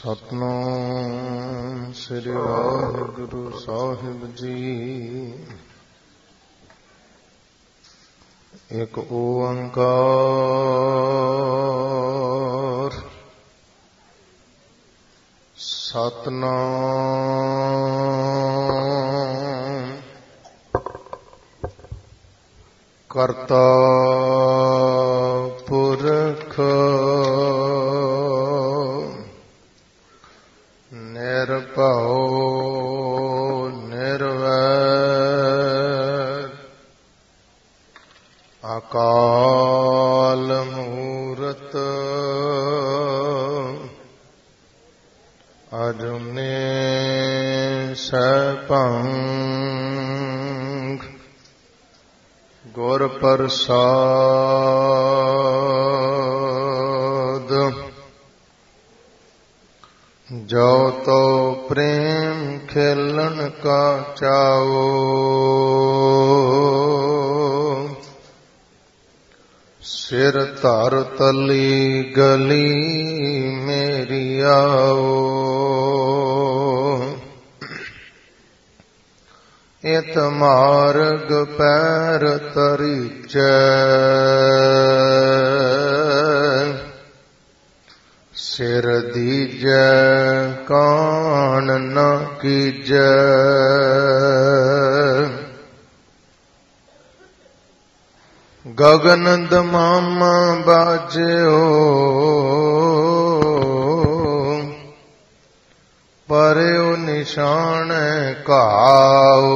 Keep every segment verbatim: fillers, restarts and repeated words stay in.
ਸਤਿਨਾਮ ਸ੍ਰੀ ਵਾਹਿਗੁਰੂ ਸਾਹਿਬ ਜੀ। ਇੱਕ ਓੰਕਾਰ ਸਤਿਨਾਮ ਕਰਤਾ ਪੁਰਖ ਨਿਰਭਉ ਨਿਰਵੈਰ ਅਕਾਲ ਮੂਰਤ ਅਜੂਨੀ ਸੈਭੰ ਗੁਰ ਪ੍ਰਸਾਦ। ਜੋ ਤੋ ਪ੍ਰੇਮ ਖੇਲਣ ਕਾ ਚਾਓ ਸਿਰ ਧਰ ਤਲੀ ਗਲੀ ਮੇਰੀ ਆਓ। ਇਤ ਮਾਰਗ ਪੈਰ ਤਰੀਚੈ ਸਿਰ ਦੀਜੈ ਕਾਣ ਨ ਕੀਜੈ। ਗਗਨ ਦਮਾਮਾ ਬਾਜਿਓ ਪਰਿਉ ਨਿਸ਼ਾਨ ਘਾਓ।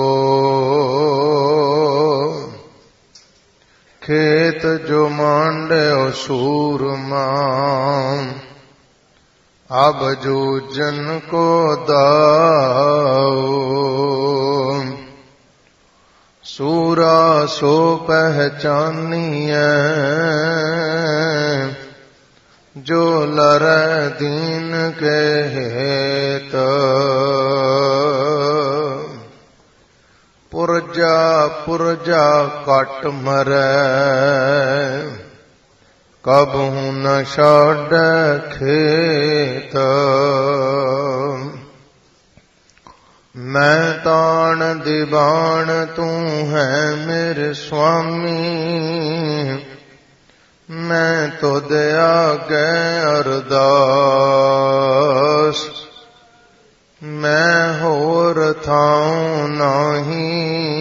ਖੇਤ ਜੋ ਮਾਂਡਿਓ ਸੂਰਮਾ ਅਬ ਜੂਜਨ ਕੋ ਦਾਓ। ਸੂਰਾ ਸੋ ਪਹਿਚਾਨੀਐ ਜੋ ਲਰੈ ਦੀਨ ਕੇ ਹੇਤ। ਪੁਰਜਾ ਪੁਰਜਾ ਘਟ ਮਰੈ ਕਬਹੁ ਨ ਛਾਡੈ ਖੇਤ। ਮੈਂ ਤਾਣ ਦੀਵਾਨ ਤੂੰ ਹੈ ਮੇਰੇ ਸੁਆਮੀ ਮੈਂ ਤੁਧ ਆਗੇ ਅਰਦਾਸ। ਮੈਂ ਹੋਰ ਥਾਉ ਨਾਹੀ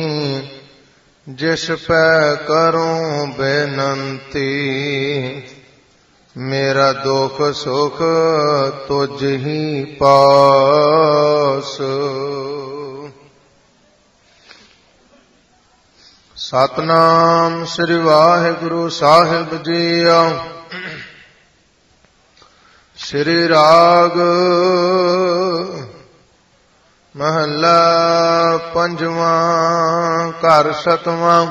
ਜਿਸ ਪੈ ਕਰੂੰ ਬੇਨੰਤੀ। ਮੇਰਾ ਦੁਖ ਸੁਖ ਤੁਝ ਹੀ ਪਾਸ। ਸਤਿਨਾਮ ਸ੍ਰੀ ਵਾਹਿਗੁਰੂ ਸਾਹਿਬ ਜੀਓ। ਸ੍ਰੀ ਰਾਗ ਮਹੱਲਾ ਪੰਜਵਾਂ ਘਰ ਸਤਵਾਂ।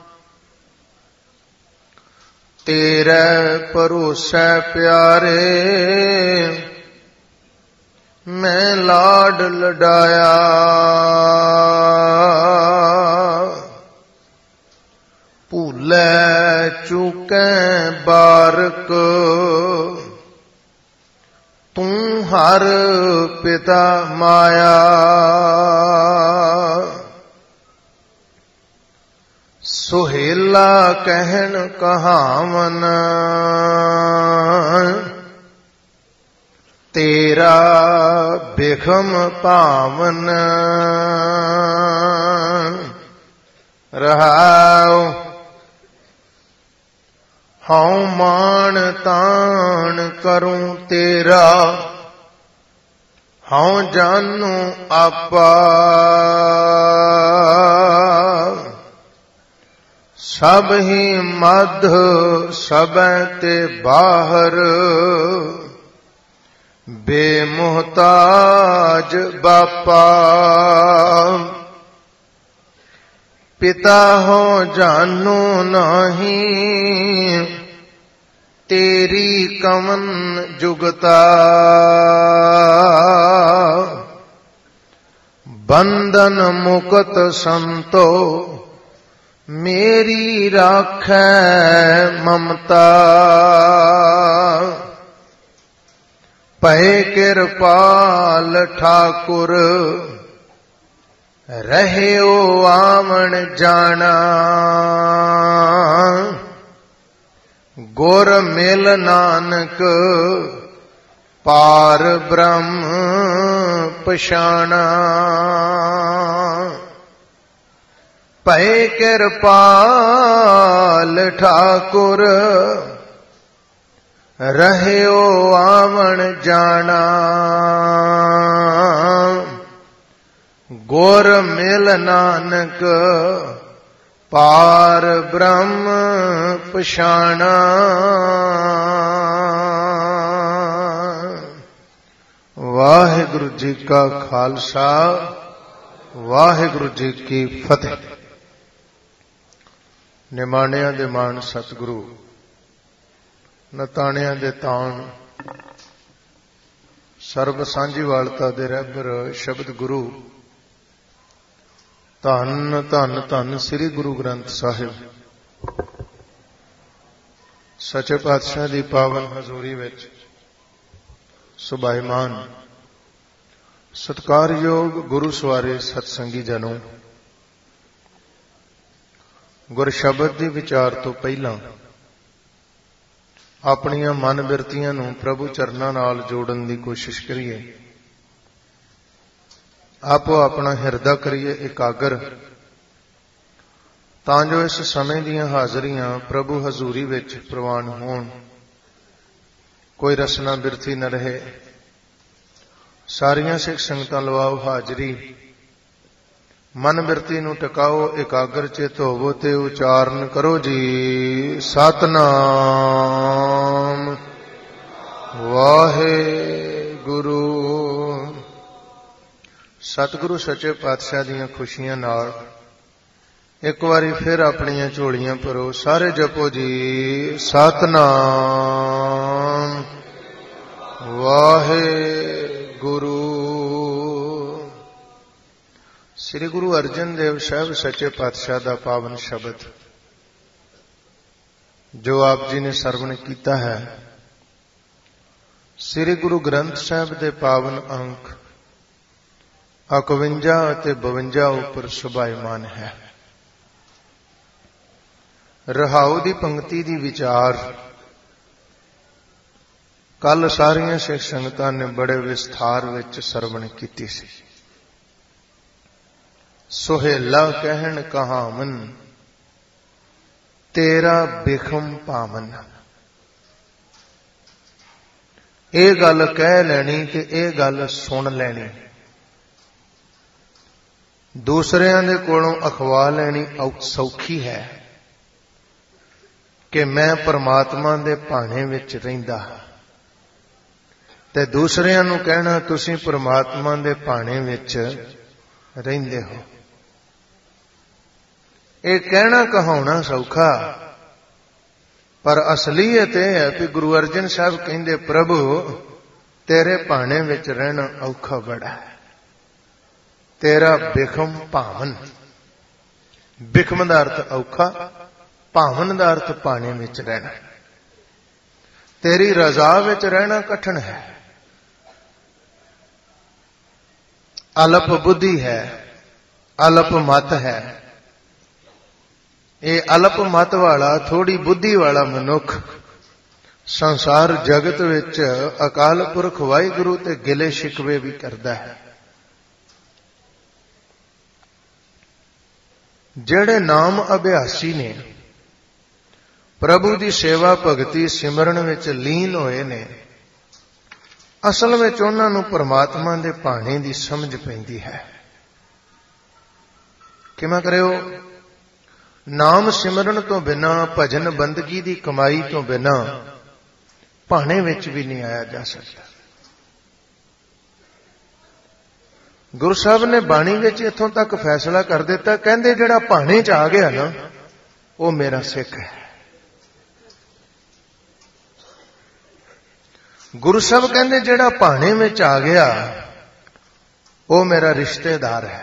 ਤੇਰੇ ਭਰੋਸੈ ਪਿਆਰੇ ਮੈਂ ਲਾਡ ਲਡਾਇਆ। ਭੂਲੇ ਚੂਕੈ ਬਾਰਕ ਤੂੰ ਹਰ ਪਿਤਾ ਮਾਇਆ। ਸੁਹੇਲਾ ਕਹਿਣ ਕਹਾਵਨ ਤੇਰਾ ਬਿਖਮ ਭਾਵਨ। ਰਹਾਉ ਹਉ ਮਾਣ ਤਾਣ ਕਰੂੰ ਤੇਰਾ ਹਉ ਜਾਨੂ ਆਪਾ। ਸਭ ਹੀ ਮਧ ਸਭੈ ਤੇ ਬਾਹਰ ਬੇਮੁਹਤਾਜ ਬਾਪਾ। ਪਿਤਾ ਹੋ ਜਾਨੂ ਨਾਹੀ ਤੇਰੀ ਕਵਨ ਜੁਗਤਾ। ਬੰਧਨ ਮੁਕਤ ਸੰਤੋ ਮੇਰੀ ਰਾਖੈ ਮਮਤਾ। ਭੈ ਭਏ ਕਿਰਪਾਲ ਠਾਕੁਰ ਰਹਿਓ ਆਵਣ ਜਾਣਾ ਗੁਰ ਮਿਲ ਨਾਨਕ ਪਾਰ ਬ੍ਰਹਮ ਪਛਾਣਾ ਭਏ ਕਿਰਪਾਲ ਠਾਕੁਰ ਰਹਿਓ ਆਵਣ ਜਾਣਾ ਗੁਰ ਮਿਲ ਨਾਨਕ ਪਾਰ ਬ੍ਰਹਮ ਪਛਾਣਾ ਵਾਹਿਗੁਰੂ ਜੀ ਕਾ ਖਾਲਸਾ ਵਾਹਿਗੁਰੂ ਜੀ ਕੀ ਫਤਿਹ। ਨਿਮਾਣਿਆਂ ਦੇ ਮਾਣ ਸਤਿਗੁਰੂ ਨਤਾਣਿਆਂ ਦੇ ਤਾਣ ਸਰਬ ਸਾਂਝੀਵਾਲਤਾ ਦੇ ਰਹਿਬਰ ਸ਼ਬਦ ਗੁਰੂ ਧੰਨ ਧੰਨ ਧੰਨ ਸ੍ਰੀ ਗੁਰੂ ਗ੍ਰੰਥ ਸਾਹਿਬ ਸੱਚੇ ਪਾਤਸ਼ਾਹ ਦੀ ਪਾਵਨ ਹਜ਼ੂਰੀ ਵਿੱਚ ਸੁਭਾਈਮਾਨ ਸਤਿਕਾਰਯੋਗ ਗੁਰੂ ਸਵਾਰੇ ਸਤਸੰਗੀ ਜਨੋ, ਗੁਰ ਸ਼ਬਦ ਦੀ ਵਿਚਾਰ ਤੋਂ ਪਹਿਲਾਂ ਆਪਣੀਆਂ ਮਨ ਬਿਰਤੀਆਂ ਨੂੰ ਪ੍ਰਭੂ ਚਰਨਾਂ ਨਾਲ ਜੋੜਨ ਦੀ ਕੋਸ਼ਿਸ਼ ਕਰੀਏ। ਆਪੋ ਆਪਣਾ ਹਿਰਦਾ ਕਰੀਏ ਇਕਾਗਰ, ਤਾਂ ਜੋ ਇਸ ਸਮੇਂ ਦੀਆਂ ਹਾਜ਼ਰੀਆਂ ਪ੍ਰਭੂ ਹਜ਼ੂਰੀ ਵਿੱਚ ਪ੍ਰਵਾਨ ਹੋਣ, ਕੋਈ ਰਸਨਾ ਬਿਰਤੀ न ਰਹੇ। ਸਾਰੀਆਂ ਸਿੱਖ ਸੰਗਤਾਂ ਲਵਾਓ ਹਾਜ਼ਰੀ, ਮਨ ਬਿਰਤੀ ਨੂੰ ਟਿਕਾਓ, ਇਕਾਗਰ ਚਿਤ ਹੋਵੋ ਤੇ ਉਚਾਰਨ ਕਰੋ ਜੀ ਸਤਿਨਾਮ ਵਾਹਿਗੁਰੂ। ਸਤਿਗੁਰੂ ਸੱਚੇ ਪਾਤਸ਼ਾਹ ਦੀਆਂ ਖੁਸ਼ੀਆਂ ਨਾਲ ਇੱਕ ਵਾਰੀ ਫਿਰ ਆਪਣੀਆਂ ਝੋਲੀਆਂ ਭਰੋ, ਸਾਰੇ ਜਪੋ ਜੀ ਸਤਿਨਾਮ ਵਾਹਿਗੁਰੂ। ਸ੍ਰੀ ਗੁਰੂ ਅਰਜਨ ਦੇਵ ਸਾਹਿਬ ਸੱਚੇ ਪਾਤਸ਼ਾਹ ਦਾ ਪਾਵਨ ਸ਼ਬਦ ਜੋ ਆਪ ਜੀ ਨੇ ਸਰਵਣ ਕੀਤਾ ਹੈ, ਸ੍ਰੀ ਗੁਰੂ ਗ੍ਰੰਥ ਸਾਹਿਬ ਦੇ ਪਾਵਨ ਅੰਕ ਇਕਵੰਜਾ ਅਤੇ ਬਵੰਜਾ ਉੱਪਰ ਸੁਭਾਈਮਾਨ ਹੈ। ਰਹਾਉ ਦੀ ਪੰਕਤੀ ਦੀ ਵਿਚਾਰ ਕੱਲ ਸਾਰੀਆਂ ਸਿੱਖ ਸੰਗਤਾਂ ਨੇ ਬੜੇ ਵਿਸਥਾਰ ਵਿੱਚ ਸਰਵਣ ਕੀਤੀ ਸੀ। ਸੁਹੇਲਾ ਕਹਿਣ ਕਹਾਵਨ ਤੇਰਾ ਬਿਖਮ ਪਾਵਨ। ਇਹ ਗੱਲ ਕਹਿ ਲੈਣੀ ਤੇ ਇਹ ਗੱਲ ਸੁਣ ਲੈਣੀ, ਦੂਸਰਿਆਂ ਦੇ ਕੋਲੋਂ ਅਖਵਾ ਲੈਣੀ ਸੌਖੀ ਹੈ ਕਿ ਮੈਂ ਪਰਮਾਤਮਾ ਦੇ ਭਾਣੇ ਵਿੱਚ ਰਹਿੰਦਾ, ਤੇ ਦੂਸਰਿਆਂ ਨੂੰ ਕਹਿਣਾ ਤੁਸੀਂ ਪਰਮਾਤਮਾ ਦੇ ਭਾਣੇ ਵਿੱਚ ਰਹਿੰਦੇ ਹੋ। ਇਹ ਕਹਿਣਾ ਕਹਾਉਣਾ ਸੌਖਾ, ਪਰ ਅਸਲੀਅਤ ਇਹ ਹੈ ਕਿ ਗੁਰੂ ਅਰਜਨ ਸਾਹਿਬ ਕਹਿੰਦੇ ਪ੍ਰਭੂ ਤੇਰੇ ਭਾਣੇ ਵਿੱਚ ਰਹਿਣਾ ਔਖਾ ਬੜਾ ਹੈ। ਤੇਰਾ ਬਿਖਮ ਭਾਵਨ, ਬਿਖਮ ਦਾ ਅਰਥ ਔਖਾ, ਭਾਵਨ ਦਾ ਅਰਥ ਭਾਣੇ ਵਿੱਚ ਰਹਿਣਾ। ਤੇਰੀ ਰਜ਼ਾ ਵਿੱਚ ਰਹਿਣਾ ਕਠਿਨ ਹੈ। ਅਲਪ ਬੁੱਧੀ ਹੈ, ਅਲਪ ਮਤ ਹੈ। ਇਹ ਅਲਪ ਮਤ ਵਾਲਾ, ਥੋੜੀ ਬੁੱਧੀ ਵਾਲਾ ਮਨੁੱਖ ਸੰਸਾਰ ਜਗਤ ਵਿੱਚ ਅਕਾਲ ਪੁਰਖ ਵਾਹਿਗੁਰੂ ਤੇ ਗਿਲੇ ਸ਼ਿਕਵੇ ਵੀ ਕਰਦਾ ਹੈ। ਜਿਹੜੇ ਨਾਮ ਅਭਿਆਸੀ ਨੇ, ਪ੍ਰਭੂ ਦੀ ਸੇਵਾ ਭਗਤੀ ਸਿਮਰਨ ਵਿੱਚ ਲੀਨ ਹੋਏ ਨੇ, ਅਸਲ ਵਿੱਚ ਉਹਨਾਂ ਨੂੰ ਪਰਮਾਤਮਾ ਦੇ ਭਾਣੇ ਦੀ ਸਮਝ ਪੈਂਦੀ ਹੈ। ਕਿਵੇਂ ਕਰਿਓ? ਨਾਮ ਸਿਮਰਨ ਤੋਂ ਬਿਨਾਂ, ਭਜਨ ਬੰਦਗੀ ਦੀ ਕਮਾਈ ਤੋਂ ਬਿਨਾਂ ਭਾਣੇ ਵਿੱਚ ਵੀ ਨਹੀਂ ਆਇਆ ਜਾ ਸਕਦਾ। ਗੁਰੂ ਸਾਹਿਬ ਨੇ ਬਾਣੀ ਵਿੱਚ ਇੱਥੋਂ ਤੱਕ ਫੈਸਲਾ ਕਰ ਦਿੱਤਾ, ਕਹਿੰਦੇ ਜਿਹੜਾ ਭਾਣੇ 'ਚ ਆ ਗਿਆ ਨਾ ਉਹ ਮੇਰਾ ਸਿੱਖ ਹੈ। ਗੁਰੂ ਸਾਹਿਬ ਕਹਿੰਦੇ ਜਿਹੜਾ ਭਾਣੇ ਵਿੱਚ ਆ ਗਿਆ ਉਹ ਮੇਰਾ ਰਿਸ਼ਤੇਦਾਰ ਹੈ।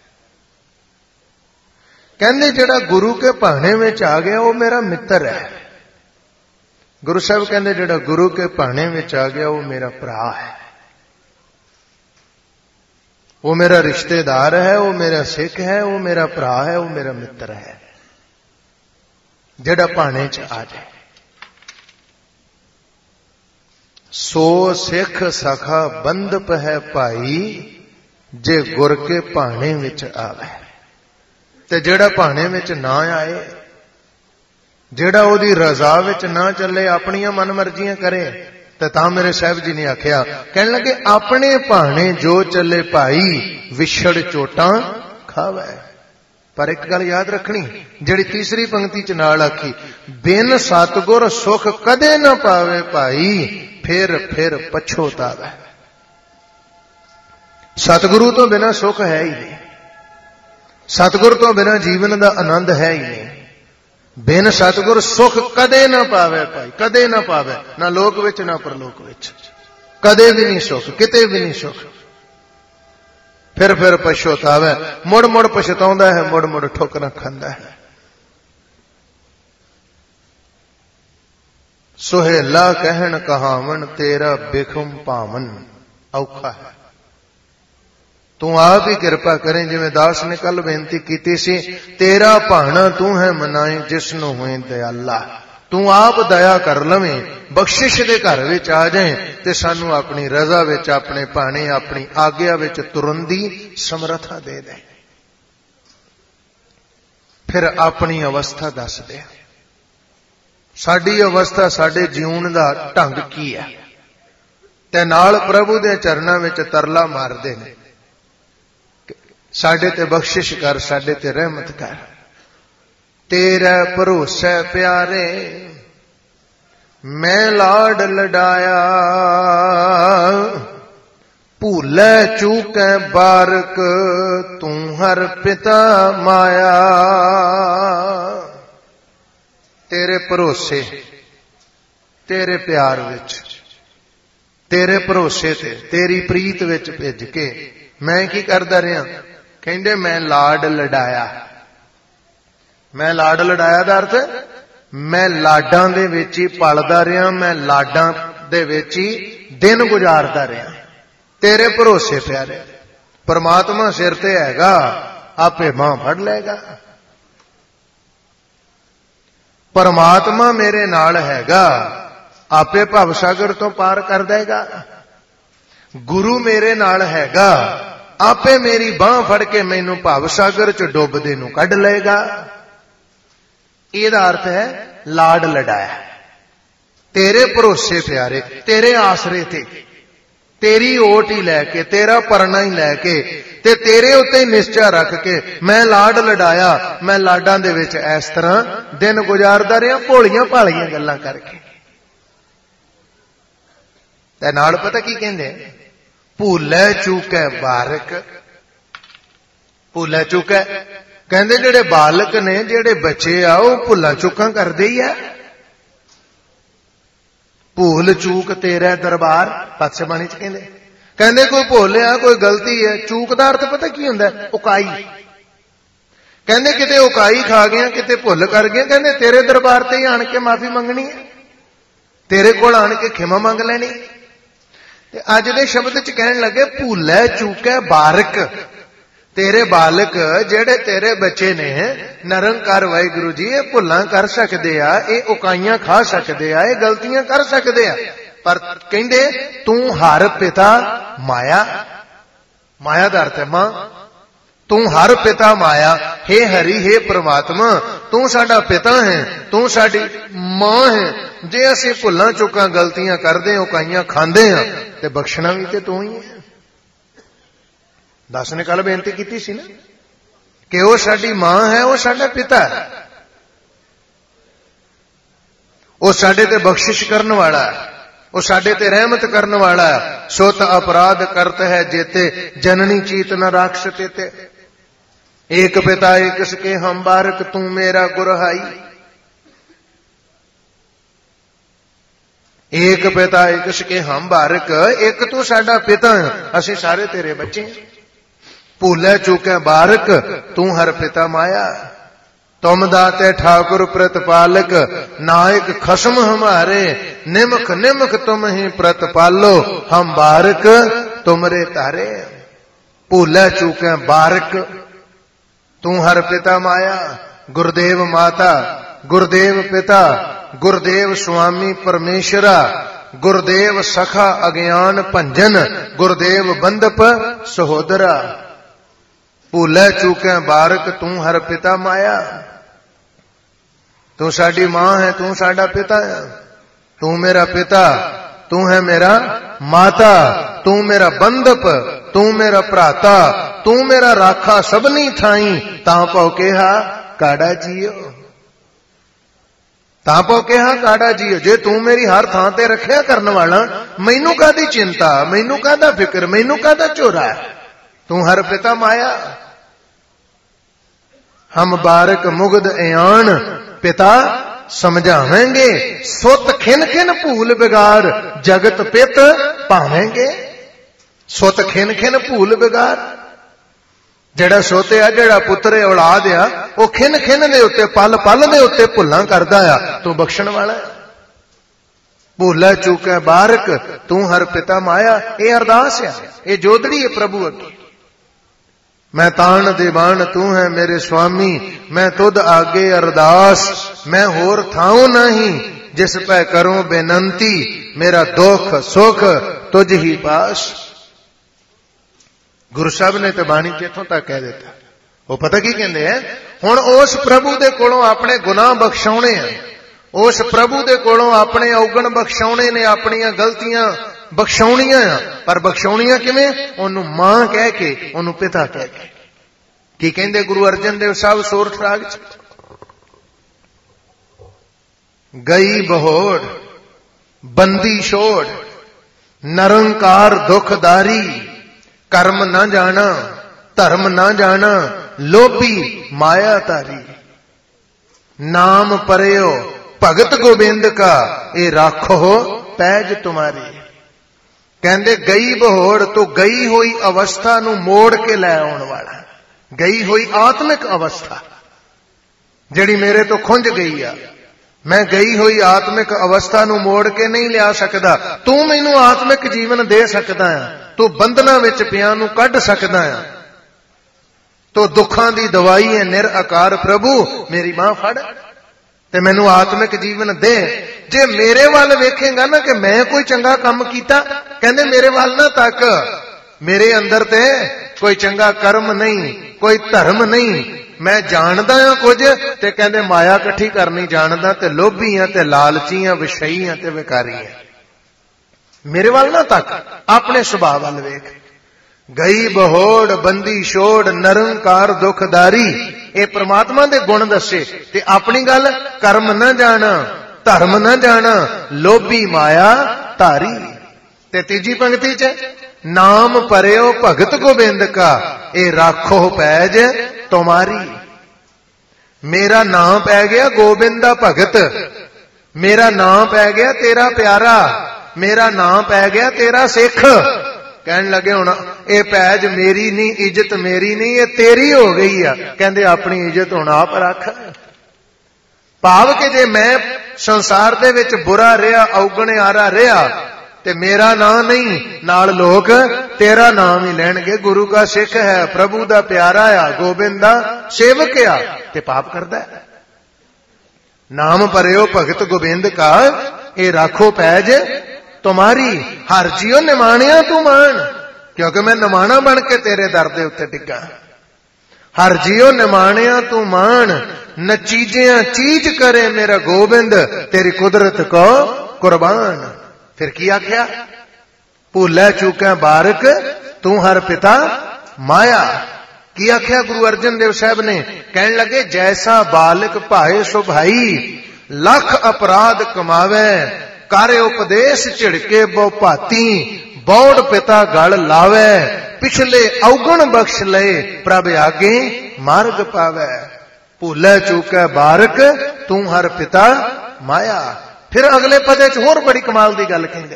ਕਹਿੰਦੇ ਜਿਹੜਾ ਗੁਰੂ ਕੇ ਭਾਣੇ ਵਿੱਚ ਆ ਗਿਆ ਉਹ ਮੇਰਾ ਮਿੱਤਰ ਹੈ। ਗੁਰੂ ਸਾਹਿਬ ਕਹਿੰਦੇ ਜਿਹੜਾ ਗੁਰੂ ਕੇ ਭਾਣੇ ਵਿੱਚ ਆ ਗਿਆ ਉਹ ਮੇਰਾ ਭਰਾ ਹੈ। वो मेरा रिश्तेदार है, वो मेरा सिख है, वो मेरा भरा है, वो मेरा मित्र है, जिहड़ा भाणे च आ जाए। सो सिख सखा बंधप है भाई, जे गुर के भाणे विच आवे। ते जिहड़ा भाणे विच ना आए, जिहड़ा ओदी रजा विच ना चले, अपनियां मनमर्जियां करे, ते तां मेरे साहब जी ने आख्या, कहने लगे अपने भाणे जो चले भाई, विछड़ चोटां खावे। पर एक गल याद रखनी, जिहड़ी तीसरी पंक्ति च नाल आखी, बिन सतगुर सुख कदे ना पावे भाई, फिर फिर पछोतावे। सतगुरु तो बिना सुख है ही नहीं, सतगुर तो बिना जीवन का आनंद है ही नहीं। बिन सतगुर सुख कदे ना पावे भाई, कदे ना पावे, ना लोक विच ना परलोक विच, कदे भी नहीं सुख, किते भी नहीं सुख। फिर फिर पछतावे, मुड़ मुड़ पछताउंदा है, मुड़ मुड़ ठोकरां खांदा है। सुहेला कहन कहावन, तेरा बिखम पावन औखा है। तू आप ही कृपा करें, जिवें दास ने कल बेनती की सी, तेरा भाना तू है मनाए, जिसनों हुए दयाला। तू आप दया कर लवें, बख्शिश दे घर विच आ जाए, ते सानू अपनी रजा विच, अपने भाणे, अपनी आग्या विच तुरन दी समर्था दे दे। फिर अपनी अवस्था दस दे, साडी अवस्था, साडे जीवन दा ढंग की है, ते नाल प्रभु दे चरणां विच तरला मारदे ने, साडे ते बख्शिश कर, साडे ते रहमत कर। तेरा भरोसे प्यारे, मैं लाड लडाया, भूले चूके बारक, तू हर पिता माया। तेरे भरोसे, तेरे प्यार विच, तेरे भरोसे ते, तेरी प्रीत विच भेज के मैं की करदा रहा, कहंदे मैं लाड लडाया। मैं लाड लडाया दा अर्थ, मैं लाडां दे विच ही पलदा रहा, मैं लाडां दे विच ही दिन गुजारदा रहा। तेरे भरोसे प्यारे, परमात्मा सिर ते हैगा, आपे बांह फड़ लेगा। परमात्मा मेरे नाल हैगा, आपे भवसागर तो पार कर देगा। गुरु मेरे नाल हैगा, आपे मेरी बांह फड़ के मैनू भवसागर च डुबदे नू कढ लेगा। इहदा अर्थ है लाड लडाया। तेरे भरोसे प्यारे, तेरे आसरे थे, तेरी ओट ही लैके, तेरा परना ही लैके, ते तेरे उत्ते निश्चय रख के मैं लाड लडाया। मैं लाडां दे विच इस तरह दिन गुजारदा रहा, भोलियां भालियां गल्लां करके। ते नाल पता की कहंदे, भूले चूके बारक। भूले चूके कहंदे जेड़े बालक ने, जेड़े बच्चे आ, वो भुल्लां चूकां करदे ही आ। भूल चूक तेरा दरबार, पातशाह बाणी च कहंदे, कहंदे कोई भुलिया, कोई गलती है। चूक दा अर्थ पता की हुंदा है? उकाई। कहंदे किते उकाई खा गया, किते भुल कर गया, कहंदे तेरे दरबार ते ही आण के माफी मंगनी है, तेरे कोल आण के खिमा मंग लेनी। ते अज दे शब्द च कहण लगे, भूले चूके बारक। तेरे बालक जेड़े तेरे बच्चे ने, निरंकार वाहिगुरु जी, ये भुल्लां कर सकदे आ, ये उकाइयां खा सकदे आ, ये गलतियां कर सकदे आ, पर कहंदे तू हर पिता माया। माया दा अर्थ है मां। तू हर पिता माया। हे हरि, हे परमात्मा, तू साडा पिता है, तू साडी मां है। जे असीं भुल्लां चुकां गलतियां करदे, उकाइयां खांदे आ, ते बख्शना भी ते तू ही है। दास ने कल बेनती की सी ना कि वो साडी मां है, वो साडा पिता है, वो साडे ते बख्शिश करने वाला है, वो साडे ते रहमत करने वाला है। सोत अपराध करत है जेते, जननी चीत न राक्ष तेते। एक पिता एक सके हम बारक, तू मेरा गुरहाई। एक पिता एक सके हम बारक, एक तू साडा पिता है, असीं सारे तेरे बच्चे हैं। भूले चूके बारक, तू हर पिता माया। तुम दाते ठाकुर प्रतिपालक, नायक खसम हमारे। निमख निमख तुम ही प्रतिपालो, हम बारक तुमरे तारे। ਭੂਲੇ ਚੂਕੇ ਬਾਰਕ ਤੂੰ ਹਰ ਪਿਤਾ ਮਾਇਆ। ਗੁਰਦੇਵ ਮਾਤਾ, ਗੁਰਦੇਵ ਪਿਤਾ, ਗੁਰਦੇਵ ਸੁਆਮੀ ਪਰਮੇਸ਼ਰਾ, ਗੁਰਦੇਵ ਸਖਾ ਅਗਿਆਨ ਭੰਜਨ, ਗੁਰਦੇਵ ਬੰਦਪ ਸਹੋਦਰਾ। ਭੂਲੇ ਚੂਕੇ ਬਾਰਕ ਤੂੰ ਹਰ ਪਿਤਾ ਮਾਇਆ। ਤੂੰ ਸਾਡੀ ਮਾਂ ਹੈ, ਤੂੰ ਸਾਡਾ ਪਿਤਾ ਹੈ। ਤੂੰ ਮੇਰਾ ਪਿਤਾ, ਤੂੰ ਹੈ ਮੇਰਾ ਮਾਤਾ। ਤੂੰ ਮੇਰਾ ਬੰਦਪ, ਤੂੰ ਮੇਰਾ ਭਰਾਤਾ। ਤੂੰ ਮੇਰਾ ਰਾਖਾ ਸਭਨੀ ਥਾਈ। ਤਾਂ ਪਉ ਕਿਹਾ ਕਾੜਾ ਜੀਓ, ਤਾਂ ਪਉ ਕਿਹਾ ਕਾੜਾ ਜੀਓ। ਜੇ ਤੂੰ ਮੇਰੀ ਹਰ ਥਾਂ ਤੇ ਰੱਖਿਆ ਕਰਨ ਵਾਲਾ, ਮੈਨੂੰ ਕਾਹਦੀ ਚਿੰਤਾ, ਮੈਨੂੰ ਕਾਹਦਾ ਫਿਕਰ, ਮੈਨੂੰ ਕਾਹਦਾ ਝੋਰਾ। ਤੂੰ ਹਰ ਪਿਤਾ ਮਾਇਆ। ਹਮ ਬਾਰਕ ਮੁਗਧ ਇਆਨ ਪਿਤਾ ਸਮਝਾਵੇਂਗੇ। ਸੁਤ ਖਿਨ ਖਿਨ ਭੂਲ ਬਿਗਾਰ ਜਗਤ ਪਿਤ ਭਾਵੇਂਗੇ। ਸੁਤ ਖਿਨ ਖਿਨ ਭੂਲ ਬਿਗਾਰ। ਜਿਹੜਾ ਸੁੱਤ ਆ, ਜਿਹੜਾ ਪੁੱਤਰ ਔਲਾਦ ਆ, ਉਹ ਖਿਨ ਖਿਨ ਦੇ ਉੱਤੇ, ਪਲ ਪਲ ਦੇ ਉੱਤੇ ਭੁੱਲਾਂ ਕਰਦਾ ਆ। ਤੂੰ ਬਖਸ਼ਣ ਵਾਲਾ। ਭੂਲੇ ਚੂਕੇ ਬਾਰਕ ਤੂੰ ਹਰ ਪਿਤਾ ਮਾਇਆ। ਇਹ ਅਰਦਾਸ ਆ, ਇਹ ਜੋਦੜੀ ਹੈ ਪ੍ਰਭੂ ਅੱਗੇ। ਮੈਂ ਤਾਣ ਦੇਵਾਨ ਤੂੰ ਹੈ ਮੇਰੇ ਸੁਆਮੀ। ਮੈਂ ਤੁਧ ਆਗੇ ਅਰਦਾਸ। ਮੈਂ ਹੋਰ ਥਾਉ ਨਹੀਂ ਜਿਸ ਪੈ ਕਰੂੰ ਬੇਨੰਤੀ। ਮੇਰਾ ਦੁੱਖ ਸੁਖ ਤੁਝ ਹੀ ਪਾਸ। ਗੁਰੂ ਸਾਹਿਬ ਨੇ ਤੇ ਬਾਣੀ ਚ ਇੱਥੋਂ ਤੱਕ ਕਹਿ ਦਿੱਤਾ। ਉਹ ਪਤਾ ਕੀ ਕਹਿੰਦੇ ਆ, ਹੁਣ ਉਸ ਪ੍ਰਭੂ ਦੇ ਕੋਲੋਂ ਆਪਣੇ ਗੁਨਾਹ ਬਖਸ਼ਾਉਣੇ ਆ। ਉਸ ਪ੍ਰਭੂ ਦੇ ਕੋਲੋਂ ਆਪਣੇ ਔਗਣ ਬਖਸ਼ਾਉਣੇ ਨੇ, ਆਪਣੀਆਂ ਗਲਤੀਆਂ ਬਖਸ਼ਾਉਣੀਆਂ ਆ। ਪਰ ਬਖਸ਼ਾਉਣੀਆਂ ਕਿਵੇਂ? ਉਹਨੂੰ ਮਾਂ ਕਹਿ ਕੇ, ਉਹਨੂੰ ਪਿਤਾ ਕਹਿ ਕੇ। ਕੀ ਕਹਿੰਦੇ ਗੁਰੂ ਅਰਜਨ ਦੇਵ ਸਾਹਿਬ ਸੋਰਠ ਰਾਗ ਚ? ਗਈ ਬਹੋੜ ਬੰਦੀ ਛੋੜ ਨਿਰੰਕਾਰ ਦੁਖਦਾਰੀ। ਕਰਮ ਨਾ ਜਾਣਾ ਧਰਮ ਨਾ ਜਾਣਾ ਲੋਭੀ ਮਾਇਆ ਤਾਰੀ। ਨਾਮ ਪਰਿਓ ਭਗਤ ਗੋਬਿੰਦ ਕਾ ਇਹ ਰਾਖੋ ਪੈਜ ਤੁਮਾਰੀ। ਕਹਿੰਦੇ ਗਈ ਬਹੋੜ, ਤੂੰ ਗਈ ਹੋਈ ਅਵਸਥਾ ਨੂੰ ਮੋੜ ਕੇ ਲੈ ਆਉਣ ਵਾਲਾ। ਗਈ ਹੋਈ ਆਤਮਿਕ ਅਵਸਥਾ ਜਿਹੜੀ ਮੇਰੇ ਤੋਂ ਖੁੰਝ ਗਈ ਆ, ਮੈਂ ਗਈ ਹੋਈ ਆਤਮਿਕ ਅਵਸਥਾ ਨੂੰ ਮੋੜ ਕੇ ਨਹੀਂ ਲਿਆ ਸਕਦਾ। ਤੂੰ ਮੈਨੂੰ ਆਤਮਿਕ ਜੀਵਨ ਦੇ ਸਕਦਾ ਆ। ਤੂੰ ਬੰਧਨਾਂ ਵਿੱਚ ਪਿਆਂ ਨੂੰ ਕੱਢ ਸਕਦਾ ਆ। ਤੂੰ ਦੁੱਖਾਂ ਦੀ ਦਵਾਈ ਹੈ ਨਿਰਆਕਾਰ ਪ੍ਰਭੂ। ਮੇਰੀ ਬਾਂਹ ਫੜ ਤੇ ਮੈਨੂੰ ਆਤਮਿਕ ਜੀਵਨ ਦੇ। ਜੇ ਮੇਰੇ ਵੱਲ ਵੇਖੇਗਾ ਨਾ ਕਿ ਮੈਂ ਕੋਈ ਚੰਗਾ ਕੰਮ ਕੀਤਾ, ਕਹਿੰਦੇ ਮੇਰੇ ਵੱਲ ਨਾ ਤੱਕ। ਮੇਰੇ ਅੰਦਰ ਤੇ ਕੋਈ ਚੰਗਾ ਕਰਮ ਨਹੀਂ, ਕੋਈ ਧਰਮ ਨਹੀਂ। ਮੈਂ ਜਾਣਦਾ ਹਾਂ ਕੁਝ, ਤੇ ਕਹਿੰਦੇ ਮਾਇਆ ਇਕੱਠੀ ਕਰਨੀ ਜਾਣਦਾ, ਤੇ ਲੋਭੀ ਆ, ਤੇ ਲਾਲਚੀ ਆ, ਵਿਸ਼ਈ ਆ, ਤੇ ਵਿਕਾਰੀ ਆ। ਮੇਰੇ ਵੱਲ ਨਾ ਤੱਕ, ਆਪਣੇ ਸੁਭਾਅ ਵੱਲ ਵੇਖ। ਗਈ ਬਹੋੜ ਬੰਦੀ ਛੋੜ ਨਿਰੰਕਾਰ ਦੁਖਦਾਰੀ। ਇਹ ਪ੍ਰਮਾਤਮਾ ਦੇ ਗੁਣ ਦੱਸੇ। ਤੇ ਆਪਣੀ ਗੱਲ, ਕਰਮ ਨਾ ਜਾਣਾ ਧਰਮ ਨਾ ਜਾਣਾ ਲੋਭੀ ਮਾਇਆ ਧਾਰੀ। ਤੇ ਤੀਜੀ ਪੰਕਤੀ ਚ ਨਾਮ ਪਰਿਓ ਭਗਤ ਗੋਬਿੰਦ ਕਾ ਇਹ ਰਾਖੋ ਪੈਜ ਤੁਮਾਰੀ। ਮੇਰਾ ਨਾਮ ਪੈ ਗਿਆ ਗੋਬਿੰਦ ਦਾ ਭਗਤ। ਮੇਰਾ ਨਾਮ ਪੈ ਗਿਆ ਤੇਰਾ ਪਿਆਰਾ। ਮੇਰਾ ਨਾਮ ਪੈ ਗਿਆ ਤੇਰਾ ਸਿੱਖ। ਕਹਿਣ ਲੱਗੇ ਹੁਣ ਇਹ ਪੈਜ ਮੇਰੀ ਨਹੀਂ, ਇੱਜ਼ਤ ਮੇਰੀ ਨਹੀਂ, ਇਹ ਤੇਰੀ ਹੋ ਗਈ ਆ। ਕਹਿੰਦੇ ਆਪਣੀ ਇੱਜ਼ਤ ਹੁਣ ਆਪ ਰੱਖ। ਭਾਵ ਕਿ ਜੇ ਮੈਂ ਸੰਸਾਰ ਦੇ ਵਿੱਚ ਬੁਰਾ ਰਿਹਾ, ਔਗਣਿਆਰਾ ਰਿਹਾ, ਤੇ ਮੇਰਾ ਨਾਂ ਨਹੀਂ, ਨਾਲ ਲੋਕ ਤੇਰਾ ਨਾਮ ਹੀ ਲੈਣਗੇ। ਗੁਰੂ ਦਾ ਸਿੱਖ ਹੈ, ਪ੍ਰਭੂ ਦਾ ਪਿਆਰਾ ਆ, ਗੋਬਿੰਦ ਦਾ ਸੇਵਕ ਆ, ਤੇ ਪਾਪ ਕਰਦਾ ਹੈ। ਨਾਮ ਪਰਿਓ ਭਗਤ ਗੋਬਿੰਦ ਕਾ ਇਹ ਰਾਖੋ ਪੈਜ ਤੁਮਾਰੀ। ਹਰ ਜੀਓ ਨਿਮਾਣਿਆ ਤੂੰ ਮਾਣ, ਕਿਉਂਕਿ ਮੈਂ ਨਿਮਾਣਾ ਬਣ ਕੇ ਤੇਰੇ ਦਰ ਦੇ ਉੱਤੇ ਡਿੱਗਾ। ਹਰ ਜੀਓ ਨਿਮਾਣਿਆ ਤੂੰ ਮਾਣ, ਨਚੀਜਿਆਂ ਚੀਜ਼ ਕਰੇ ਮੇਰਾ ਗੋਬਿੰਦ, ਤੇਰੀ ਕੁਦਰਤ ਕੋ ਕੁਰਬਾਨ। ਫਿਰ ਕੀ ਆਖਿਆ? ਭੁੱਲੇ ਚੂਕੇ ਬਾਰਕ ਤੂੰ ਹਰ ਪਿਤਾ ਮਾਇਆ। ਕੀ ਆਖਿਆ ਗੁਰੂ ਅਰਜਨ ਦੇਵ ਸਾਹਿਬ ਨੇ? ਕਹਿਣ ਲੱਗੇ ਜੈਸਾ ਬਾਲਕ ਭਾਏ ਸੋ ਭਾਈ, ਲੱਖ ਅਪਰਾਧ ਕਮਾਵੇ, ਕਰ ਉਪਦੇਸ਼ ਝਿੜਕੇ ਬਹੁ ਭਾਤੀ, ਬੌੜ ਪਿਤਾ ਗਲ ਲਾਵੇ, ਪਿਛਲੇ ਔਗਣ ਬਖਸ਼ ਲਏ, ਪ੍ਰਭ ਆਗੇ ਮਾਰਗ ਪਾਵੇ। ਭੁੱਲੇ ਚੂਕੇ ਬਾਰਕ ਤੂੰ ਹਰ ਪਿਤਾ ਮਾਇਆ। ਫਿਰ ਅਗਲੇ ਪਦੇ ਚ ਹੋਰ ਬੜੀ ਕਮਾਲ ਦੀ ਗੱਲ ਕਹਿੰਦੇ,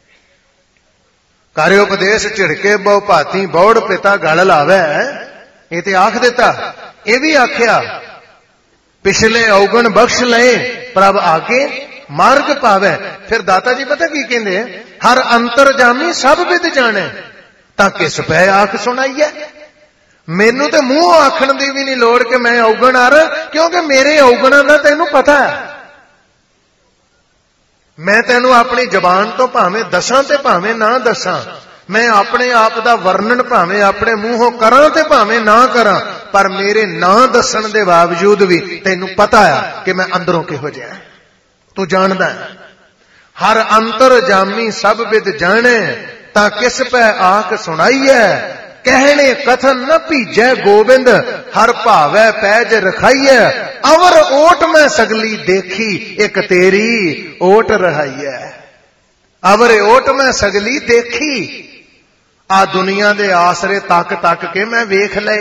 ਕਰ ਉਪਦੇਸ਼ ਝਿੜਕੇ ਬਹੁ ਭਾਤੀ, ਬੌੜ ਪਿਤਾ ਗਲ ਲਾਵੇ। ਇਹ ਤੇ ਆਖ ਦਿੱਤਾ। ਇਹ ਵੀ ਆਖਿਆ ਪਿਛਲੇ ਔਗਣ ਬਖਸ਼ ਲਏ, ਪ੍ਰਭ ਆਗੇ ਮਾਰਗ ਪਾਵੇ। ਫਿਰ ਦਾਤਾ ਜੀ ਪਤਾ ਕੀ ਕਹਿੰਦੇ? ਹਰ ਅੰਤਰਜਾਮੀ ਸਭ ਵਿਦ ਜਾਣੇ। तां किस पै आख सुनाई है। मैनू तो मूँह आखण की भी नहीं लोड़ कि मैं औगण आ रहा, क्योंकि मेरे औगणों का तैनू पता है। मैं तैनू अपनी जबान तो भावें दसां ते भावें ना दसां, मैं अपने आप का वर्णन भावें अपने मूहों करा ते भावें ना करा, पर मेरे ना दसन के बावजूद भी तैनू पता है कि मैं अंदरों किहो जिहा, तू जानदा है। हर अंतर जामी सब विद जाने, तां किस पै आख सुनाई है। कहने कथन न भीजै गोविंद, हर भावै पैज रखाइए। अवर ओट मैं सगली देखी, एक तेरी ओट रहाइए। अवर ओट मैं सगली देखी, आ दुनिया दे आसरे तक तक के मैं वेख ले,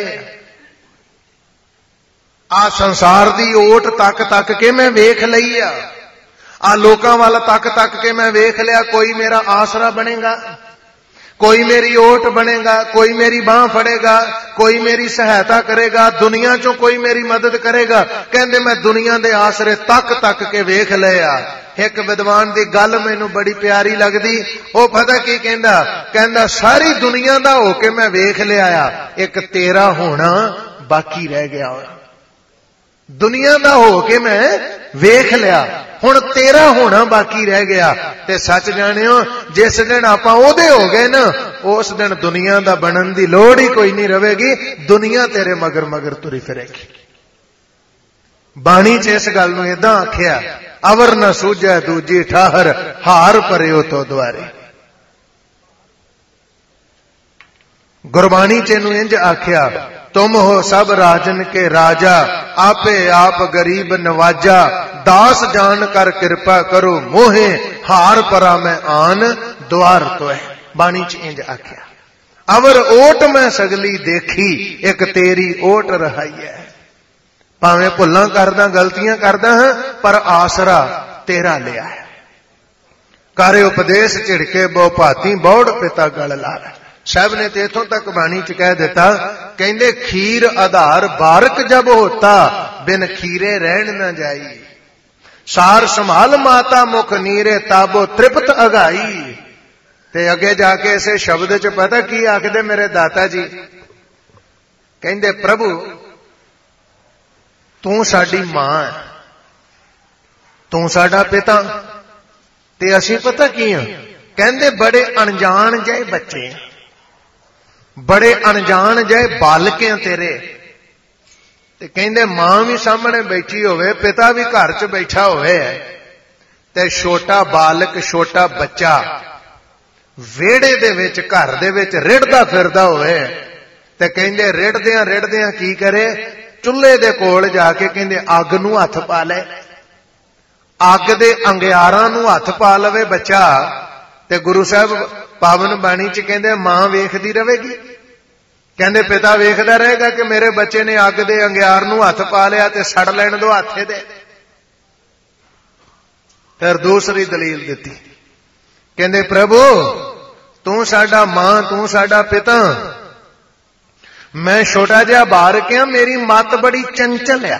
आ संसार दी ओट तक तक के मैं वेख लई आ, आ लोकां वाल तक तक के मैं वेख लिया। कोई मेरा आसरा बनेगा, कोई मेरी ओट बनेगा, कोई मेरी बांह फड़ेगा, कोई मेरी सहायता करेगा, दुनिया चों कोई मेरी मदद करेगा। कहंदे मैं दुनिया दे आसरे तक तक के वेख लिया। एक विद्वान दी गल मैनू बड़ी प्यारी लगदी, वो पता की कहंदा, कहंदा सारी दुनिया दा होके मैं वेख लिया, एक तेरा होना बाकी रह गया। दुनिया दा होके मैं वेख लिया, हुण तेरा होना बाकी रह गया। ते सच जानियो, जिस दिन आपां ओहदे हो गए ना, उस दिन दुनिया दा बनन दी लोड़ ही कोई नहीं रहेगी। दुनिया तेरे मगर मगर तुरी फिरेगी। बाणी च इस गल नूं इदां आखिया, अवर न सूझै दूजी ठाहर, हार परियो तो द्वारे। गुरबाणी च इहनूं इंज आखिया, तुम हो सब राजन के राजा, आपे आप गरीब नवाजा। दास जान कर कृपा करो मोहे, हार परा मैं आन द्वार तो है। बाणी च इंज आख्या, अवर ओट मैं सगली देखी, एक तेरी ओट रहाई है। भावें भुल्लां करदा गलतियां करदा हां, पर आसरा तेरा लिया है। करे उपदेश झिड़के बहु भाती, बौड़ पिता गल लावे। साहब ने तो इथों तक बाणी च कह दिता, कहंदे खीर आधार बारक जब होता, बिन खीरे रहन न जाई। सार संभाल माता मुख नीरे, ताबो तृप्त अगाई। ते अगे जाके इसे शब्द च पता की आखदे मेरे दाता जी, कहंदे प्रभु तू साडी मां है, तू साडा पिता, ते असीं पता की हां। कहंदे बड़े अनजान जे बच्चे, बड़े अनजान जे बालके तेरे। ते कहंदे मां भी सामने बैठी होवे, पिता भी घर च बैठा होवे, ते छोटा बालक छोटा बच्चा वेड़े दे विच घर दे विच रिड़दा फिरदा होवे। ते कहंदे रिड़दियां रिड़दियां की करे, चुल्हे दे कोल जाके कहंदे अग नूं हथ पा ले, अग दे अंगियारां नूं हथ पा लवे बच्चा। ते गुरु साहब पावन बाणी च कहंदे मां वेखदी रहेगी, कहंदे पिता वेखदा रहेगा कि मेरे बच्चे ने अग दे अंगियार नूं हथ पा लिया, ते सड़ लैण दो हाथे दे। फिर दूसरी दलील दिती, कहंदे प्रभु तू साडा मां, तू साडा पिता, मैं छोटा जिहा बारक हां, मेरी मत बड़ी चंचल है।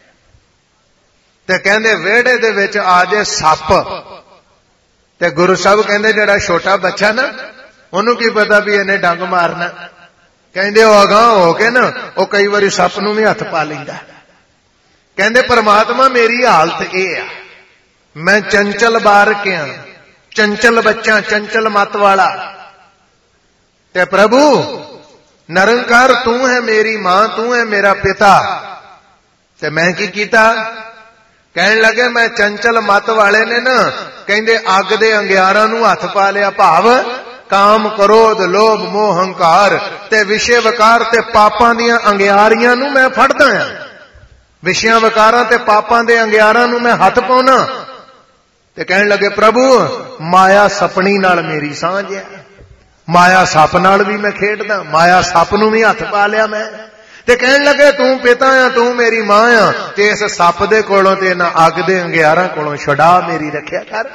ते कहंदे वेड़े दे विच आ जाए सप, ते गुरु साहब कहंदे जिहड़ा छोटा बच्चा ना, उहनूं की पता भी इहने डंग मारना। कहंदे ओह अगां हो के ना, ओह कई वारी सप नूं भी हथ पा लैंदा। कहंदे परमात्मा मेरी हालत इह आ, मैं चंचल बारक हां, चंचल बच्चा, चंचल मत वाला। ते प्रभु निरंकार तू है मेरी मां, तू है मेरा पिता, ते मैं की कीता? कहन लगे मैं चंचल मत वाले ने ना, कहंदे अग दे अंगियारां नूं हथ पा लिया। भाव काम क्रोध लोभ मोह हंकार ते विषय विकार ते पापां दियां अंगियारियां नूं मैं फड़दा हां। विषयां विकारां ते पापां दे अंगियारां नूं मैं हथ पाउणा। ते कहन लगे प्रभु माया सपनी नाल मेरी सांझ है, माया सप नाल भी मैं खेडदा, माया सप नूं भी हथ पा लिया मैं। ते कहन लगे तू पिता आ, तू मेरी मां आ, ते इस सप दे कोलों ते ना अग दे अंगियारां कोलों छुड़ा मेरी रखिया कर।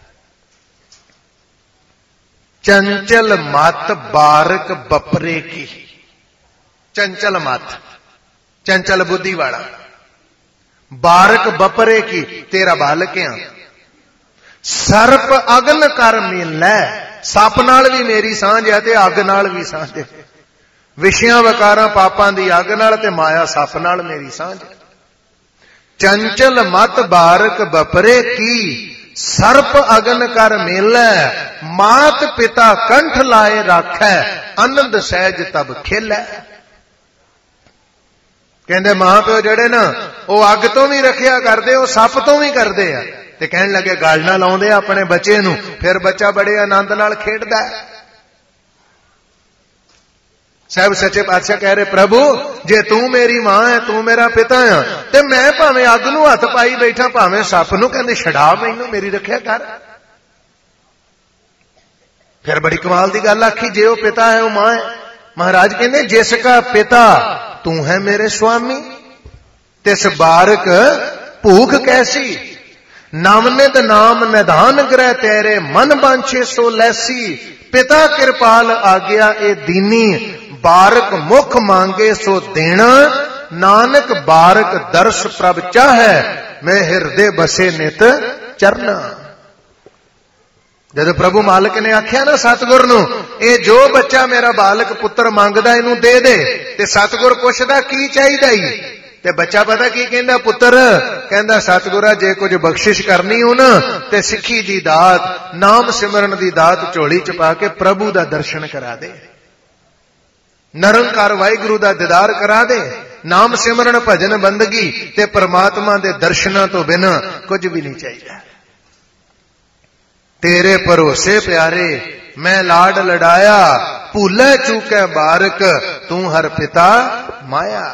चंचल मत बारक बपरे की, चंचल मत चंचल बुद्धि वाला, बारक बपरे की तेरा बालक आ। सर्प अगन कर मिलै ਸੱਪ ਨਾਲ ਵੀ ਮੇਰੀ ਸਾਂਝ ਹੈ ਤੇ ਅੱਗ ਨਾਲ ਵੀ ਸਾਂਝ ਹੈ। ਵਿਸ਼ਿਆਂ ਵਿਕਾਰਾਂ ਪਾਪਾਂ ਦੀ ਅੱਗ ਨਾਲ ਤੇ ਮਾਇਆ ਸੱਪ ਨਾਲ ਮੇਰੀ ਸਾਂਝ ਹੈ। ਚੰਚਲ ਮਤ ਬਾਰਕ ਬਪਰੇ ਕੀ ਸਰਪ ਅਗਨ ਕਰ ਮੇਲੈ ਮਾਤ ਪਿਤਾ ਕੰਠ ਲਾਏ ਰਾਖੈ ਆਨੰਦ ਸਹਿਜ ਤਬ ਖੇਲੈ। ਕਹਿੰਦੇ ਮਾਂ ਪਿਓ ਜਿਹੜੇ ਨਾ ਉਹ ਅੱਗ ਤੋਂ ਵੀ ਰੱਖਿਆ ਕਰਦੇ, ਉਹ ਸੱਪ ਤੋਂ ਵੀ ਕਰਦੇ ਆ। ਤੇ ਕਹਿਣ ਲੱਗੇ ਗੱਲ ਨਾ ਲਾਉਂਦੇ ਆਪਣੇ ਬੱਚੇ ਨੂੰ, ਫਿਰ ਬੱਚਾ ਬੜੇ ਆਨੰਦ ਨਾਲ ਖੇਡਦਾ। ਸਾਹਿਬ ਸੱਚੇ ਪਾਤਸ਼ਾਹ ਕਹਿ ਰਹੇ ਪ੍ਰਭੂ ਜੇ ਤੂੰ ਮੇਰੀ ਮਾਂ ਹੈ, ਤੂੰ ਮੇਰਾ ਪਿਤਾ ਆ, ਤੇ ਮੈਂ ਭਾਵੇਂ ਅੱਗ ਨੂੰ ਹੱਥ ਪਾਈ ਬੈਠਾ, ਭਾਵੇਂ ਸੱਪ ਨੂੰ, ਕਹਿੰਦੇ ਛਡਾ ਮੈਨੂੰ, ਮੇਰੀ ਰੱਖਿਆ ਕਰ। ਫਿਰ ਬੜੀ ਕਮਾਲ ਦੀ ਗੱਲ ਆਖੀ, ਜੇ ਉਹ ਪਿਤਾ ਹੈ ਉਹ ਮਾਂ ਹੈ। ਮਹਾਰਾਜ ਕਹਿੰਦੇ ਜਿਸ ਕਾ ਪਿਤਾ ਤੂੰ ਹੈ ਮੇਰੇ ਸੁਆਮੀ ਤਿਸ ਬਾਰਕ ਭੂਖ ਕੈਸੀ ਨਵਨਿਤ ਨਾਮ ਨਿਧਾਨ ਗ੍ਰਹਿ ਤੇਰੇ ਮਨ ਬਾਂਛੇ ਸੋ ਲੈਸੀ ਪਿਤਾ ਕਿਰਪਾਲ ਆਗਿਆ ਇਹ ਦੀਨੀ ਬਾਰਕ ਮੁਖ ਮੰਗੇ ਸੋ ਦੇਣਾ ਨਾਨਕ ਬਾਰਕ ਦਰਸ ਪ੍ਰਭ ਚਾਹੈ ਮੈਂ ਹਿਰਦੇ ਬਸੇ ਨਿਤ ਚਰਨਾ। ਜਦੋਂ ਪ੍ਰਭੂ ਮਾਲਕ ਨੇ ਆਖਿਆ ਨਾ ਸਤਿਗੁਰ ਨੂੰ, ਇਹ ਜੋ ਬੱਚਾ ਮੇਰਾ ਬਾਲਕ ਪੁੱਤਰ ਮੰਗਦਾ ਇਹਨੂੰ ਦੇ ਦੇ, ਤੇ ਸਤਿਗੁਰ ਪੁੱਛਦਾ ਕੀ ਚਾਹੀਦਾ ਈ, ਤੇ ਬੱਚਾ ਪਤਾ ਕੀ ਕਹਿੰਦਾ, ਪੁੱਤਰ ਕਹਿੰਦਾ ਸਤਿਗੁਰਾ ਜੇ ਕੁਝ ਬਖਸ਼ਿਸ਼ ਕਰਨੀ ਹੋ ਨਾ ਤੇ ਸਿੱਖੀ ਦੀ ਦਾਤ, ਨਾਮ ਸਿਮਰਨ ਦੀ ਦਾਤ ਝੋਲੀ ਚ ਪਾ ਕੇ ਪ੍ਰਭੂ ਦਾ ਦਰਸ਼ਨ ਕਰਾ ਦੇ, ਨਿਰੰਕਾਰ ਵਾਹਿਗੁਰੂ ਦਾ ਦੀਦਾਰ ਕਰਾ ਦੇ। ਨਾਮ ਸਿਮਰਨ ਭਜਨ ਬੰਦਗੀ ਤੇ ਪਰਮਾਤਮਾ ਦੇ ਦਰਸ਼ਨਾਂ ਤੋਂ ਬਿਨਾਂ ਕੁਝ ਵੀ ਨਹੀਂ ਚਾਹੀਦਾ। ਤੇਰੇ ਭਰੋਸੇ ਪਿਆਰੇ ਮੈਂ ਲਾਡ ਲੜਾਇਆ ਭੁੱਲੇ ਚੂਕੇ ਬਾਰਕ ਤੂੰ ਹਰ ਪਿਤਾ ਮਾਇਆ।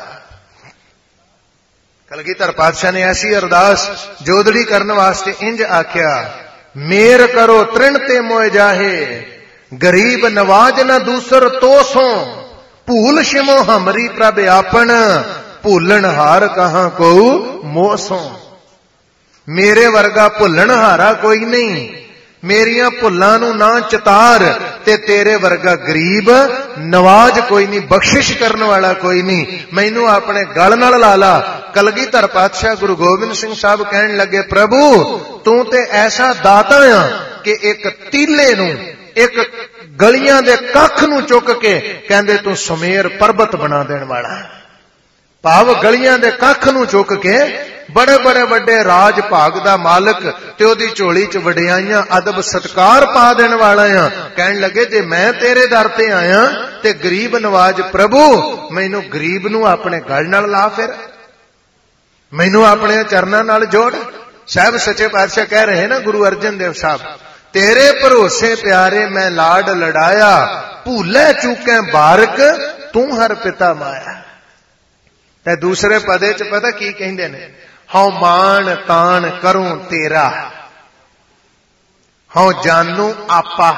ਕਲਗੀਧਰ ਪਾਤਸ਼ਾਹ ਨੇ ਐਸੀ ਅਰਦਾਸ ਜੋਦੜੀ ਕਰਨ ਵਾਸਤੇ ਇੰਜ ਆਖਿਆ, ਮੇਰ ਕਰੋ ਤ੍ਰਿਣ ਤੇ ਮੋਇ ਜਾਹੇ ਗਰੀਬ ਨਵਾਜ ਨਾ ਦੂਸਰ ਤੋਸੋਂ ਭੂਲ ਸ਼ਿਮੋ ਹਮਰੀ ਪ੍ਰਭ ਆਪਣ ਭੁੱਲਣ ਹਾਰ ਕਹਾਂ ਕੋ ਮੋਸੋਂ। ਮੇਰੇ ਵਰਗਾ ਭੁੱਲਣ ਹਾਰਾ ਕੋਈ ਨਹੀਂ, ਮੇਰੀਆਂ ਭੁੱਲਾਂ ਨੂੰ ਨਾ ਚਿਤਾਰ, ਤੇ ਤੇਰੇ ਵਰਗਾ ਗਰੀਬ ਨਵਾਜ ਕੋਈ ਨਹੀਂ, ਬਖਸ਼ਿਸ਼ ਕਰਨ ਵਾਲਾ ਕੋਈ ਨਹੀਂ, ਮੈਨੂੰ ਆਪਣੇ ਗਲ ਨਾਲ ਲਾ ਲਾ। ਕਲਗੀਧਰ ਪਾਤਸ਼ਾਹ ਗੁਰੂ ਗੋਬਿੰਦ ਸਿੰਘ ਸਾਹਿਬ ਕਹਿਣ ਲੱਗੇ ਪ੍ਰਭੂ ਤੂੰ ਤੇ ਐਸਾ ਦਾਤਾ ਆ ਕਿ ਇੱਕ ਤੀਲੇ ਨੂੰ, ਇੱਕ ਗਲੀਆਂ ਦੇ ਕੱਖ ਨੂੰ ਚੁੱਕ ਕੇ ਕਹਿੰਦੇ ਤੂੰ ਸੁਮੇਰ ਪਰਬਤ ਬਣਾ ਦੇਣ ਵਾਲਾ। ਭਾਵ ਗਲੀਆਂ ਦੇ ਕੱਖ ਨੂੰ ਚੁੱਕ ਕੇ ਬੜੇ ਬੜੇ ਵੱਡੇ ਰਾਜ ਭਾਗ ਦਾ ਮਾਲਕ ਤੇ ਉਹਦੀ ਝੋਲੀ ਚ ਵਡਿਆਈਆਂ ਅਦਬ ਸਤਕਾਰ ਪਾ ਦੇਣ ਵਾਲਾ ਆ। ਕਹਿਣ ਲੱਗੇ ਜੇ ਮੈਂ ਤੇਰੇ ਦਰ ਤੇ ਆਇਆ ਤੇ ਗਰੀਬ ਨਵਾਜ ਪ੍ਰਭੂ ਮੈਨੂੰ ਗਰੀਬ ਨੂੰ ਆਪਣੇ ਗਲ ਨਾਲ ਲਾ, ਫਿਰ ਮੈਨੂੰ ਆਪਣੇ ਚਰਨਾਂ ਨਾਲ ਜੋੜ। ਸਾਹਿਬ ਸੱਚੇ ਪਾਤਸ਼ਾਹ ਕਹਿ ਰਹੇ ਨਾ ਗੁਰੂ ਅਰਜਨ ਦੇਵ ਸਾਹਿਬ, ਤੇਰੇ ਭਰੋਸੇ ਪਿਆਰੇ ਮੈਂ ਲਾਡ ਲੜਾਇਆ ਭੁੱਲੇ ਚੂਕੇ ਬਾਰਕ ਤੂੰ ਹਰ ਪਿਤਾ ਮਾਇਆ। ਤੇ ਦੂਸਰੇ ਪਦੇ ਚ ਪਤਾ ਕੀ ਕਹਿੰਦੇ ਨੇ, ਹਉ ਮਾਣ ਤਾਣ ਕਰੂੰ ਤੇਰਾ ਹਉ ਜਾਨੂ ਆਪਾ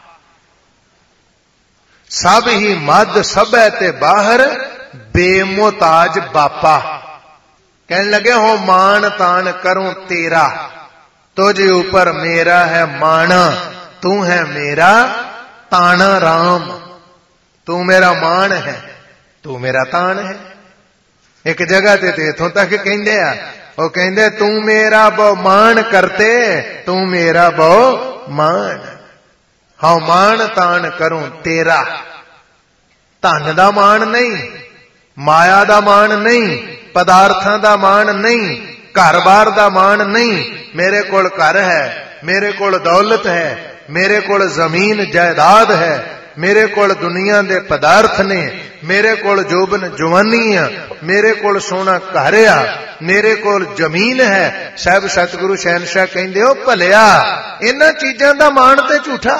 ਸਭ ਹੀ ਮਦ ਸਭੈ ਤੇ ਬਾਹਰ ਬੇਮੁਤਾਜ ਬਾਪਾ। ਕਹਿਣ ਲੱਗੇ ਹੋ ਮਾਣ ਤਾਣ ਕਰੂੰ ਤੇਰਾ तुझ ऊपर मेरा है माना तू है मेरा ताना राम। तू मेरा मान है तू मेरा तान है। एक जगह ते इथों तक कहंदे आ, वो कहंदे तू मेरा बहु मान करते तू मेरा बहु मान। हाँ मान तान करूं तेरा, धन दा मान नहीं, माया दा मान नहीं, पदार्थां दा मान नहीं, घर बार दा मान नहीं। मेरे कोल घर है, मेरे कोल दौलत है, मेरे कोल जमीन जायदाद है, मेरे कोल दुनिया दे पदार्थ ने, मेरे कोल जोबन जवानी आ, मेरे कोल सोना घर आ, मेरे कोल जमीन है। साहब सतगुरु शहनशाह कहंदे हो भलिया इन्हां चीजां दा मान ते झूठा,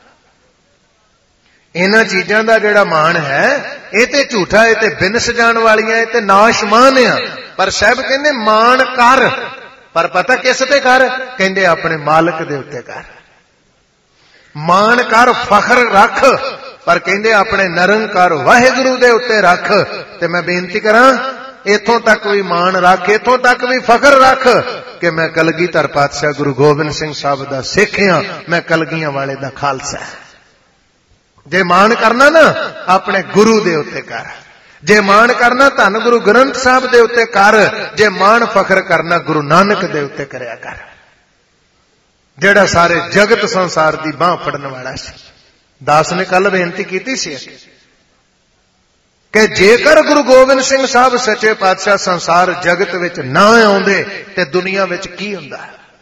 इन्हां चीजां दा जिहड़ा मान है ये ते झूठा, ये ते बिनस जाण वालियां, ये ते नाशमान आ। पर साहब कहंदे मान कर, पर पता किस ते कर, कहंदे अपने मालिक दे उत्ते कर। मान कर फखर रख, पर कहंदे अपने निरंकार वाहिगुरू दे उत्ते रख। ते मैं बेनती करां इथों तक भी मान रख, इथों तक भी फखर रख कि मैं कलगीधर पातशाह गुरु गोबिंद सिंह साहब दा सिख हां, मैं कलगियां वाले दा खालसा। जे मान करना ना अपने गुरु दे उत्ते कर, जे मान करना धन गुरु ग्रंथ साहब दे उत्ते कर, जे मान फखर करना गुरु नानक दे उत्ते करया कर। ਜਿਹੜਾ ਸਾਰੇ ਜਗਤ ਸੰਸਾਰ ਦੀ ਬਾਂਹ ਫੜਨ ਵਾਲਾ ਸੀ। ਦਾਸ ਨੇ ਕੱਲ ਬੇਨਤੀ ਕੀਤੀ ਸੀ ਕਿ ਜੇਕਰ ਗੁਰੂ ਗੋਬਿੰਦ ਸਿੰਘ ਸਾਹਿਬ ਸੱਚੇ ਪਾਤਸ਼ਾਹ ਸੰਸਾਰ ਜਗਤ ਵਿੱਚ ਨਾ ਆਉਂਦੇ ਤੇ ਦੁਨੀਆ ਵਿੱਚ ਕੀ ਹੁੰਦਾ।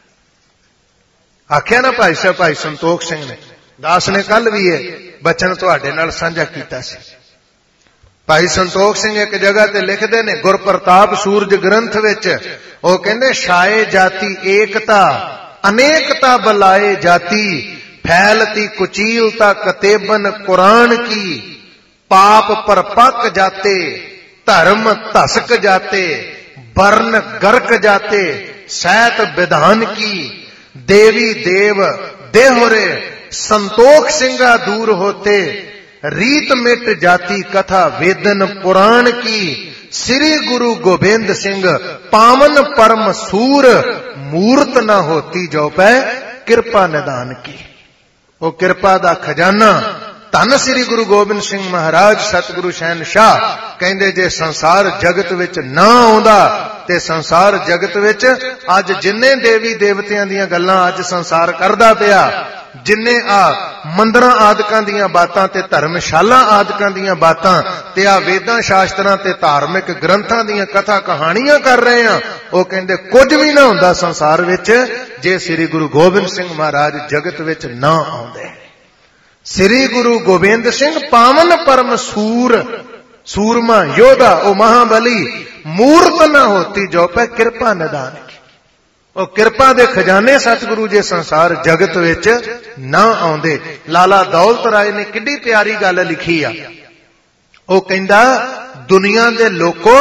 ਆਖਿਆ ਨਾ ਭਾਈ ਸਾਹਿਬ ਭਾਈ ਸੰਤੋਖ ਸਿੰਘ ਨੇ, ਦਾਸ ਨੇ ਕੱਲ ਵੀ ਇਹ ਬਚਨ ਤੁਹਾਡੇ ਨਾਲ ਸਾਂਝਾ ਕੀਤਾ ਸੀ। ਭਾਈ ਸੰਤੋਖ ਸਿੰਘ ਇੱਕ ਜਗ੍ਹਾ ਤੇ ਲਿਖਦੇ ਨੇ ਗੁਰ ਪ੍ਰਤਾਪ ਸੂਰਜ ਗ੍ਰੰਥ ਵਿੱਚ, ਉਹ ਕਹਿੰਦੇ ਛਾਏ ਜਾਤੀ ਏਕਤਾ ਅਨੇਕਤਾ ਬੁਲਾਏ ਜਾਤੀ, फैलती कुचीलता कतेबन कुरान की, पाप परपक जाते धर्म धसक जाते, वर्ण गर्क जाते सैत विधान की, देवी देव देहुरे संतोख सिंगा दूर होते, रीत मिट जाती कथा वेदन पुराण की, श्री गुरु गोबिंद सिंह पावन परम सूर, मूर्त न होती जो पै कृपा निदान की। वो कृपा दा खजाना धन श्री गुरु गोबिंद सिंह महाराज सतगुरु शहनशाह कहंदे जे संसार जगत विच ना आउंदा ते संसार जगत विच अज जिन्ने देवी देवतियां दीयां गल्लां अज संसार करदा पिया, जिन्ने आ मंदिरां आदकां दीयां बातां ते धर्मशाला आदकां दीयां बातां ते आ वेदां शास्त्रां ते धार्मिक ग्रंथां दीयां कथा कहानियां कर रहे हैं, वो कहंदे कुछ भी ना हुंदा संसार विच जे श्री गुरु गोबिंद सिंह महाराज जगत विच ना आउंदे। श्री गुरु गोबिंद सिंह पावन परम सूर, सूरमा योधा ओ महाबली, मूर्त न होती जो पे कृपा निदान की। ओ कृपा दे खजाने सतगुरु जे संसार जगत विच ना आउंदे। लाला दौलत राय ने किड्डी प्यारी गल लिखी आ, ओ कहंदा दुनिया दे लोको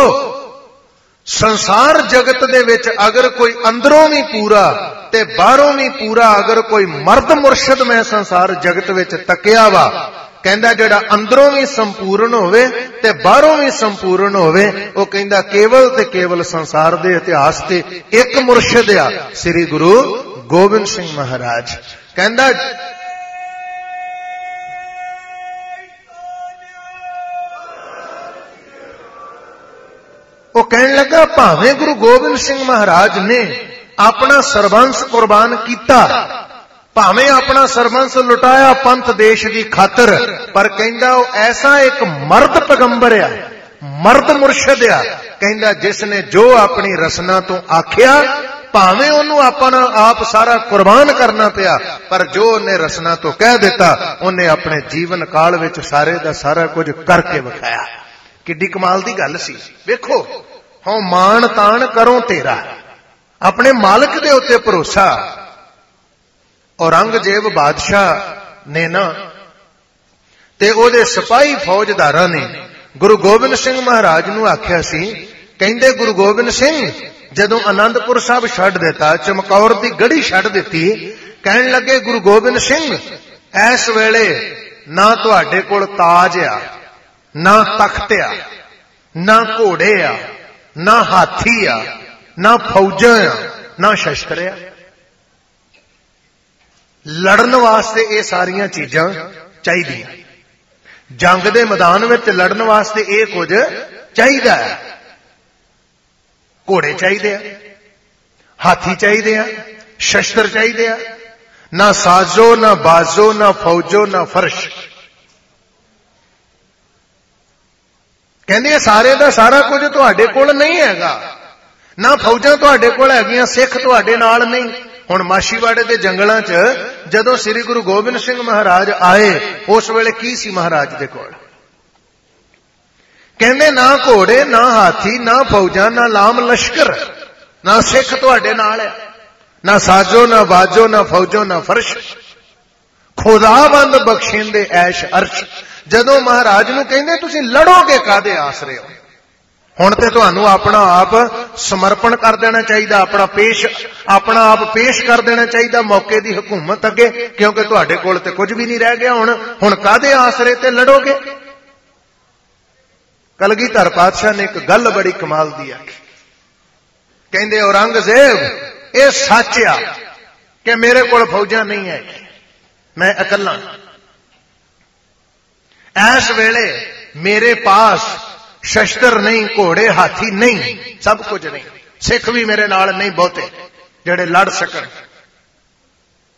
संसार जगत दे विच अगर कोई अंदरों भी पूरा ते बाहरों भी पूरा अगर कोई मर्द मुर्शद मैं संसार जगत विच तकिया वा, कहंदा जेड़ा अंदरों भी संपूर्ण होवे ते बाहरों भी संपूर्ण होवे, वो कहंदा केवल ते केवल संसार दे इतिहास ते एक मुर्शद आ श्री गुरु गोबिंद सिंह महाराज। कहंदा वो कहने लगा भावें गुरु गोबिंद सिंह महाराज ने अपना सरबंस कुर्बान किया, भावें अपना सरबंस लुटाया पंथ देश की खातर, पर कहंदा वो ऐसा एक मर्द पैगंबर आ, मर्द मुर्शद आ, कहंदा जिसने जो अपनी रसना तो आख्या भावें उन्होंने अपना आप सारा कुर्बान करना पिया, पर जो उन्हें रसना तो कह दिता उन्हें अपने जीवन काल विच सारे दा सारा कुछ करके विखाया। किड्डी कमाल दी गल सी। वेखो हों मान तान करो तेरा, अपने मालिक दे उत्ते भरोसा। औरंगजेब बादशाह ने ना ते ओदे सिपाही फौजदारां ने गुरु गोबिंद सिंह महाराज नूं आख्या सी, कहंदे गुरु गोबिंद सिंह जदों आनंदपुर साहब छड्ड दिता, चमकौर दी गढ़ी छड्ड दिती, कहण लगे गुरु गोबिंद सिंह इस वेले ना तुहाडे कोल ताज आ, ना तख्त आ, ना घोड़े आ, ना हाथी आ, ना फौजां आ, ना शस्त्र आ। लड़न वास्ते ये सारियां चीजां चाहिदियां, जंग दे मैदान में लड़न वास्ते ये कुछ चाहिदा है। घोड़े चाहिदे आ, हाथी चाहिदे आ, शस्त्र चाहिदे आ, ना साजो ना बाजो ना फौजो ना फर्श। कहंदे सारे दा सारा कुछ तुहाडे कोल नहीं हैगा, ना फौजां तुहाडे कोल हैगियां, सिख तुहाडे नाल नहीं। हुण माशीवाड़े दे जंगलां च जदों श्री गुरु गोबिंद सिंह महाराज आए उस वेले की सी महाराज दे कोल? कहंदे ना घोड़े ना हाथी ना फौजां ना लाम लश्कर, ना सिख तुहाडे नाल है, ना साजो ना बाजो ना फौजो ना फर्श, खुदाबंद बख्शिंदे ऐश अर्श। जदों महाराज नूं कहंदे तुसीं लड़ोगे कादे आसरे हो, हुण ते तुहानूं अपना आप समर्पण कर देना चाहिए, अपना पेश अपना आप पेश कर देना चाहिए मौके की हुकूमत अगे, क्योंकि तुहाडे कोल ते कुछ भी नहीं रह गया। हुण हुण कादे आसरे ते लड़ोगे? कलगीधर पातशाह ने एक गल बड़ी कमाल दी आखी, कहंदे औरंगजेब ये सच आ कि मेरे कोल फौजां नहीं है, मैं अकल्ला, इस वेले मेरे पास शस्त्र नहीं, घोड़े हाथी नहीं, सब कुछ नहीं, सिख भी मेरे नाल नहीं बहुते जेड़े लड़ सकन।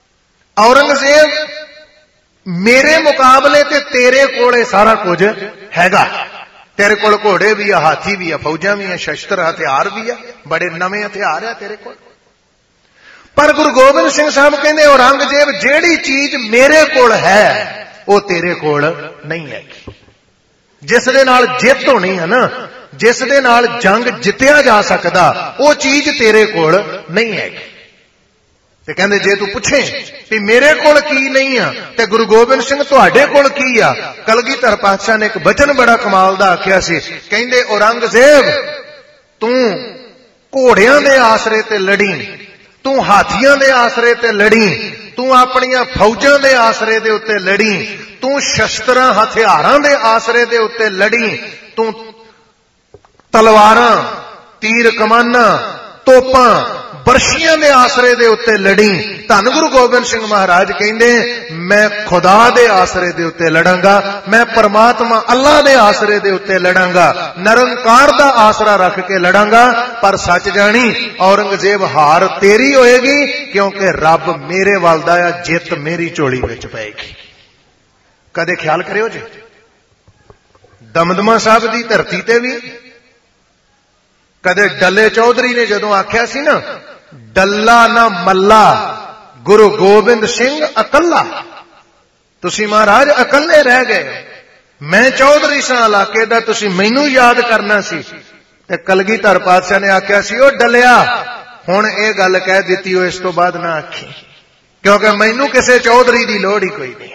औरंगजेब मेरे मुकाबले ते तेरे कोले सारा कुछ हैगा, तेरे कोल घोड़े भी आ, हाथी भी आ, फौजा भी आ, शस्त्र हथियार भी आ, बड़े नवे हथियार आ तेरे कोल। पर गुरु गोबिंद सिंह साहब कहते औरंगजेब जेड़ी चीज मेरे कोल है वो तेरे कोल नहीं है। जिस दे नाल जित होनी है ना, जिस दे नाल जंग जितया जा सकता, वो चीज तेरे कोल नहीं है। ते कहंदे जे तू पूछे कि मेरे कोल की नहीं आ ते गुरु गोबिंद सिंह तुहाडे कोल की आ। कलगीधर पातशाह ने एक वचन बड़ा कमाल दा आख्या सी, कहंदे औरंगजेब तू घोड़ियां दे आसरे ते लड़ी, तू हाथियां दे आसरे ते लड़ी, तू अपनियां फौजां दे आसरे दे उत्ते लड़ी, तू शस्त्रां हथियारां दे आसरे दे उत्ते लड़ी, तू तलवारां तीर कमाना तोपां बरशियां दे आसरे दे उत्ते लड़ी। धन गुरु गोबिंद सिंह महाराज कहंदे मैं खुदा दे आसरे दे उत्ते लड़ांगा, मैं परमात्मा अल्लाह दे आसरे दे उत्ते लड़ांगा, निरंकार दा आसरा रख के लड़ांगा। पर सच जानी औरंगजेब हार तेरी होएगी, क्योंकि रब मेरे वल दा आ, जित मेरी झोली विच पएगी। कदे ख्याल करियो जी, दमदमा साहब दी धरती ते भी कदे डल्ले चौधरी ने जदों आख्या सी ना, डल्ला ना मल्ला गुरु गोबिंद सिंह अकल्ला, तुसी महाराज अकल्ले रह गए, मैं चौधरी सा इलाके दा, तुसी मैनू याद करना सी। ते कलगीधर पातशाह ने आख्या सी, ओ डलिया हुण ये गल कह दित्ती हो, इस तो बाद ना आखी, क्योंकि मैनू किसी चौधरी की लोड़ ही कोई नहीं,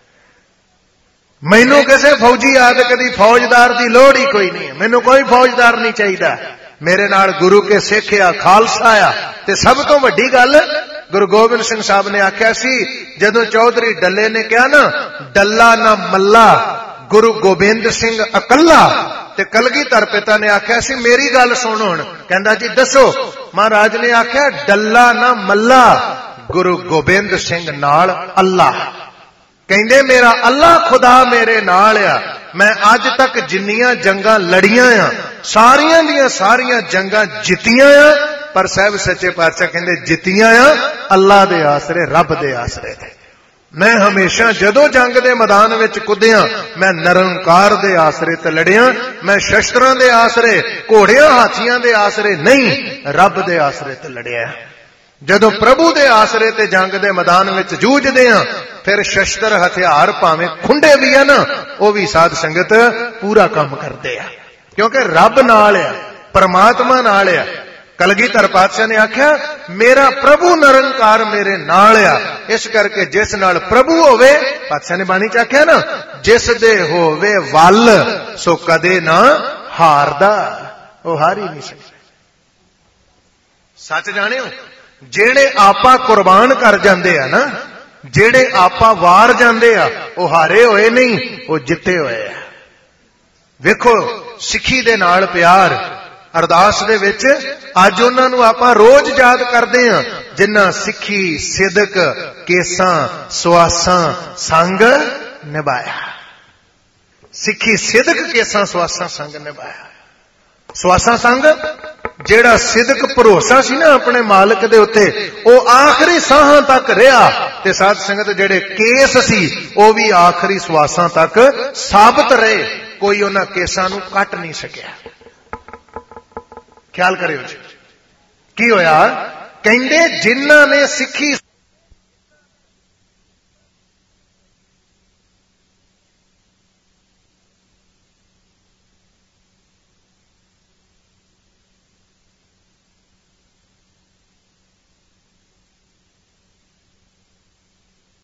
मैनू किसी फौजी आदि दी फौजदार की लोड़ ही कोई नहीं है, मैनू कोई फौजदार नहीं चाहिए, मेरे नाल गुरु के सिख आ, खालसा आ। ते सब तो वड्डी गल गुरु गोबिंद सिंह साहब ने आख्या सी, जदों चौधरी डल्ले ने कहा ना डल्ला ना मल्ला गुरु गोबिंद सिंह अकल्ला, ते कलगीधर पिता ने आख्या सी मेरी गल सुन हुण। कहंदा जी दसो। महाराज ने आख्या डल्ला ना मल्ला गुरु गोबिंद सिंह नाल अल्लाह, कहंदे मेरा अल्लाह खुदा मेरे नाल आ, मैं अज तक जिन्नियां जंगां लड़ियां आ सारियां दियां सारियां जंगां जितियां आ, पर साहब सच्चे पातशाह कहंदे जितियां आ अल्लाह दे आसरे, रब दे आसरे ते। मैं हमेशा जदों जंग दे मैदान विच कुद्दियां मैं निरंकार दे आसरे ते लड़ियां, मैं शस्त्रां दे आसरे घोड़ियां हाथियां दे आसरे नहीं, रब दे आसरे ते लड़िया। जदों प्रभु दे आसरे ते जंग दे मैदान विच जूझदे आ, फिर शस्त्र हथियार भावें खुंडे भी है ना, वो भी साध संगत पूरा काम करते हैं, क्योंकि रब नाल आ, परमात्मा नाल आ। कलगीधर पातशाह ने आख्या मेरा प्रभु निरंकार मेरे नाल आ, इस करके जिस नाल प्रभु होवे, पातशाह ने बाणी च आख्या ना, जिस दे होवे वल सो कदे ना हारदा, वो हार ही नहीं सकता। सच जाने हो, जेड़े आपा कुर्बान कर जाते हैं ना, जेड़े आपा वार जाते आ, वो हारे होए नहीं, वो जिते होए आ। वेखो सिक्खी दे नाल प्यार अरदास दे विच अज उन्हां नूं आपां रोज याद करदे आ, जिन्हां सिक्खी सिदक केसां सुआसां संग निभाया। सिक्खी सिदक केसां सुआसां संग निभाया। सुआसां संग जेड़ा सिदक भरोसा सी ना अपने मालिक दे उत्ते, वो आखिरी साहां तक रहा, ते साध संगत जेड़े केस सी वो भी आखिरी सुआसां तक साबित रहे, कोई उन्हां केसां नूं कट नहीं सकिया। ख्याल करियो जी की होया, कहंदे जिन्हां ने सिक्खी